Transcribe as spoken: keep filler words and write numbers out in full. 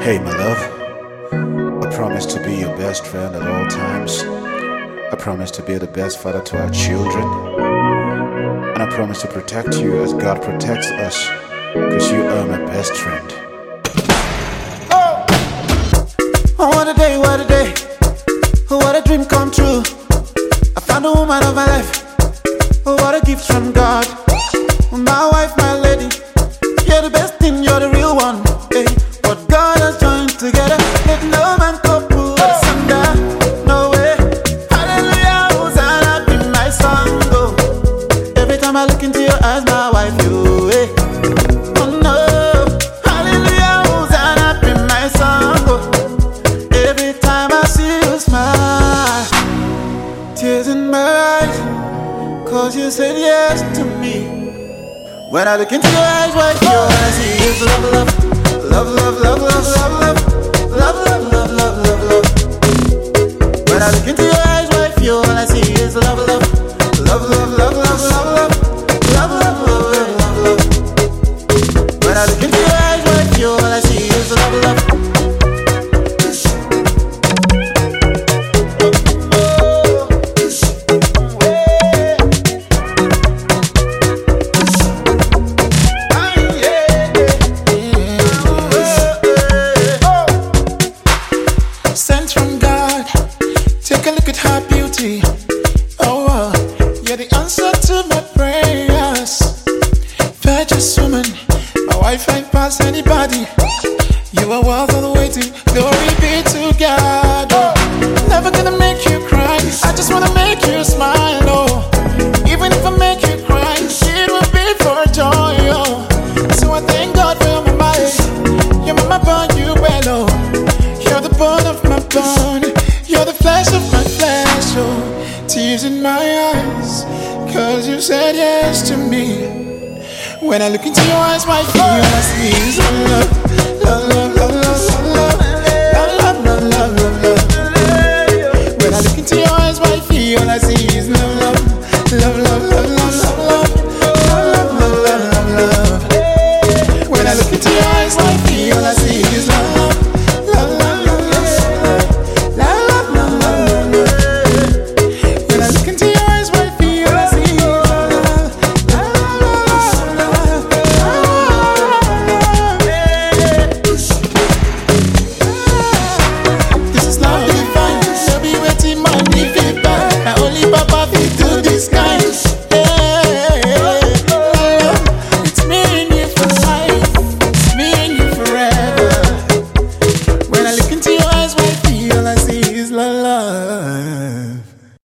Hey, my love, I promise to be your best friend at all times. I promise to be the best father to our children. And I promise to protect you as God protects us, because you are my best friend. Oh, what a day, what a day. What a dream come true. I found the woman of my life. What a gift from God. My wife, my lady. You're the best thing, you're the real one. Hey, what God has joined together, let no man couple asunder. No way. Hallelujah, Hosanna be my song. Oh, every time I look into your eyes, my wife, you. Hey. Oh no. Hallelujah, Hosanna be my song. Oh, every time I see you smile, tears in my eyes, cause you said yes to me. When I look into your eyes, what you I see is love, love, love, love, love, love, love, love, love, love, love, love, love. When I look into your eyes, what you I see is love, love, love, love, love, love, love, love, love, love, love, love, love. When I look into your eyes, what you I see is love, love. Sent from God, take a look at her beauty. Oh, uh, you're the answer to my prayers. Virtuous woman, my wife ain't past anybody. You are worth all the waiting, glory be to God. Oh, never gonna make you cry, I just wanna make you smile. Oh, even if I make you cry, it will be for joy. Oh, so I thank God for my mind. You're my bond, you well. Oh, you're the bone of my bone, you're the flesh of my flesh. Oh, tears in my eyes, cause you said yes to me. When I look into your eyes, my fear I see is love, love, love, love, love, love, love, love, love, love, love, love. When I look into your eyes, my fear I see is love, love, love, love, love, love, love, love, love, love, love, love. When I look into your eyes, my fear I see is